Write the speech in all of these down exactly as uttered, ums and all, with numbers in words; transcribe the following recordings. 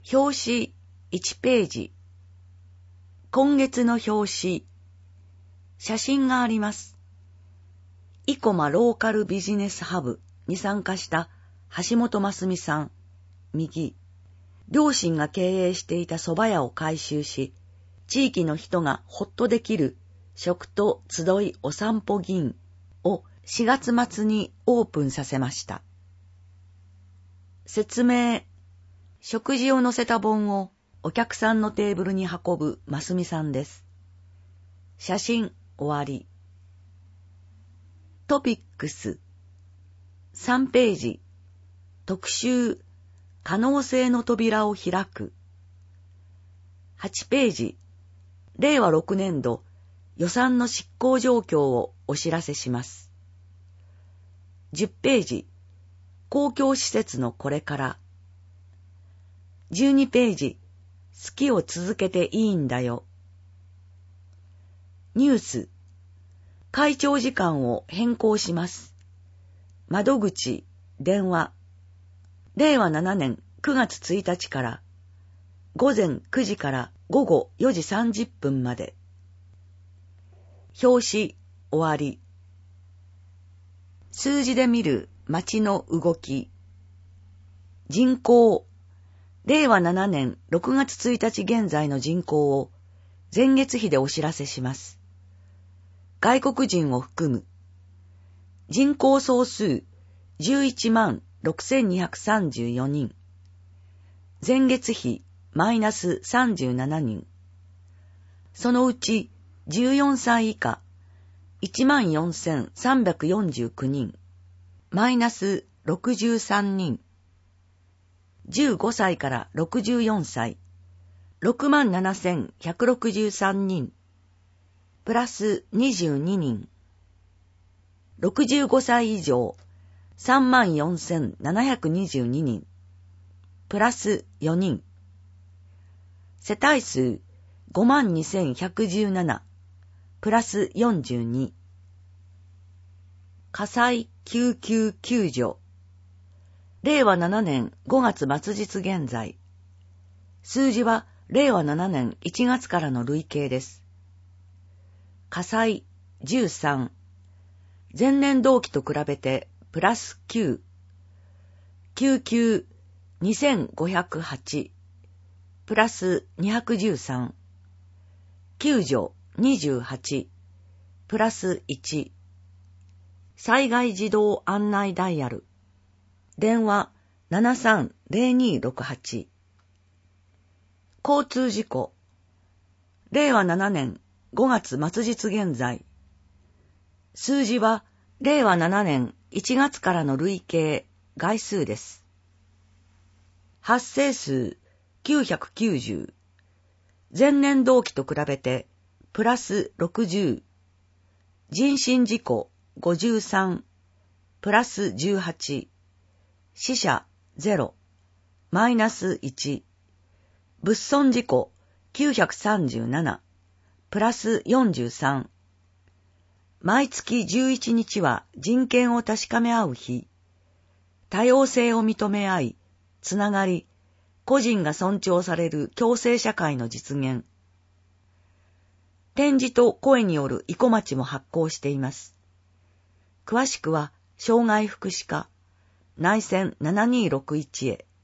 表紙いちページ。今月の表紙。写真があります。生駒ローカルビジネスハブに参加した橋本真澄さん、右。両親が経営していた蕎麦屋を改修し、地域の人がほっとできる食と集いお散歩銀をしがつ末にオープンさせました。説明。食事を載せた盆をお客さんのテーブルに運ぶ真澄さんです。写真終わり。トピックス。さんページ。特集。可能性の扉を開く。はちページ。れいわろくねんど予算の執行状況をお知らせします。じゅっページ。公共施設のこれから。じゅうにページ。好きを続けていいんだよ。ニュース。会長時間を変更します。窓口、電話。れいわななねんくがつついたちからごぜんくじからごごよじさんじゅっぷんまで。表紙終わり。数字で見る街の動き。人口。れいわななねんろくがつついたち現在の人口を前月比でお知らせします。外国人を含む。人口総数じゅういちまんろくせんにひゃくさんじゅうよにん。前月比マイナスさんじゅうななにん。そのうちじゅうよんさい以下いちまんよんせんさんびゃくよんじゅうきゅうにん。マイナスろくじゅうさんにん。じゅうごさいからろくじゅうよんさい、ろくまんななせんひゃくろくじゅうさんにん、プラスにじゅうににん。ろくじゅうごさい以上、さんまんよんせんななひゃくにじゅうににん、プラスよにん。世帯数ごまんにせんひゃくじゅうなな、プラスよんじゅうに。火災救急救助。れいわななねんごがつ末日現在。数字はれいわななねんいちがつからの累計です。火災じゅうさん。前年同期と比べてプラスきゅう。救急にせんごひゃくはち。プラスにひゃくじゅうさん。救助にじゅうはち。プラスいち。災害自動案内ダイヤル。電話ななさんぜろにろくはち。交通事故。れいわななねんごがつ末日現在。数字はれいわななねんいちがつからの累計概数です。発生数きゅうひゃくきゅうじゅう。前年同期と比べてプラスろくじゅう。人身事故ごじゅうさん。プラスじゅうはち。死者ゼロ、マイナスいち。物損事故きゅうひゃくさんじゅうなな、プラスよんじゅうさん。毎月じゅういちにちは人権を確かめ合う日。多様性を認め合い、つながり、個人が尊重される共生社会の実現。展示と声による生駒町も発行しています。詳しくは障害福祉課内線ななにーろくいちへ。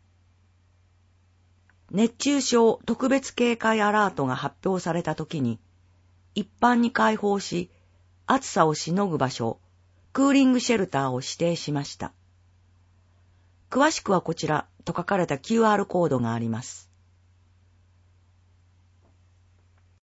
熱中症特別警戒アラートが発表されたときに、一般に開放し、暑さをしのぐ場所、クーリングシェルターを指定しました。詳しくはこちらと書かれた キューアール コードがあります。